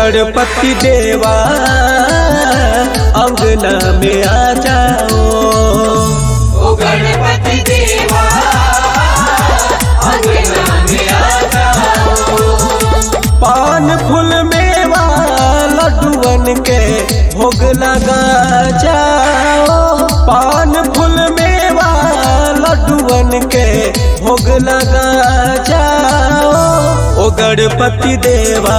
गणपति देवा अंगना में आ जाओ। ओ गणपति देवा अंगना में आ जाओ। पान फूल मेवा लड्डूअन के भोग लगा जाओ। पान फूल मेवा लड्डूअन के भोग लगा जाओ। ओ गणपति देवा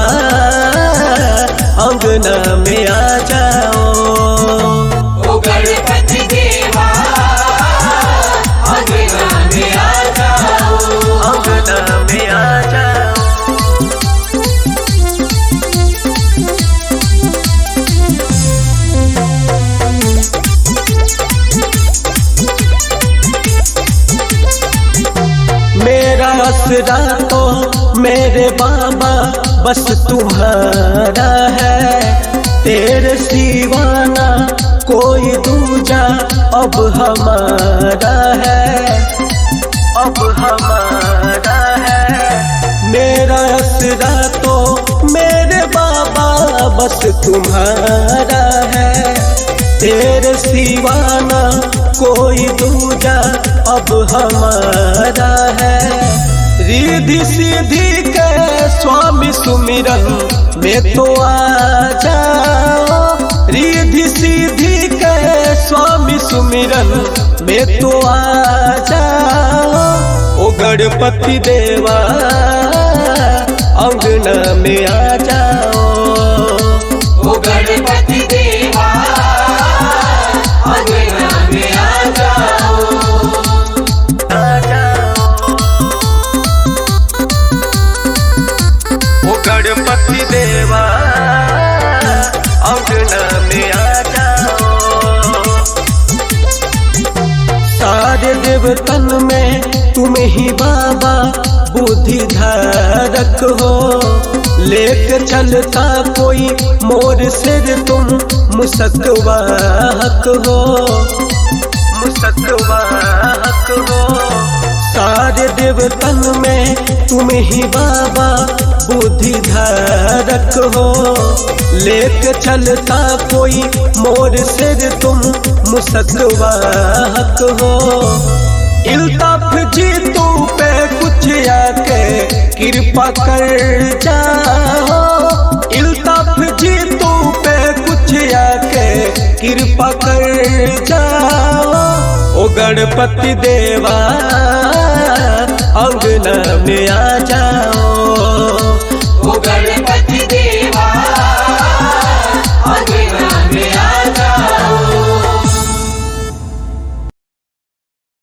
अंगना में आ जाओ। ओ गणपति देवा अंगना में आ जाओ। अंगना में आ जाओ। मेरा आसरा तो मेरे बाबा बस तुम्हारा है। तेरे सिवाना कोई दूजा अब हमारा है। अब हमारा है। मेरा आसरा तो मेरे बाबा बस तुम्हारा है। तेरे सिवाना कोई दूजा अब हमारा है। रिद्धि सिद्धि के स्वामी सुमिरन में तो आ जाओ। रिद्धि सिद्धि के स्वामी सुमिरन में तो आ जाओ। ओ गणपति देवा अंगना में आ जाओ। ओ गणपति देवा अंगना में आ जाओ। आ जाओ। ओ गणपति देवा अंगना में आ जाओ। सारे देवतन में तुम ही बाबा बुद्धि धारक हो। लेके चलता कोई मोर सिर तुम मुसकवाहक हो। मुसकवाहक हो। सारे देवतन में तुम ही बाबा बुद्धि धारक हो। लेके चलता कोई मोर सिर तुम मुसकवाहक हो। इल्ताफ जी तू पे कुछ आके कृपा कर जाओ। इल्ताफ जी तू पे कुछ आके कृपा कर जाओ। ओ गणपति देवा अंगना में आ जाओ।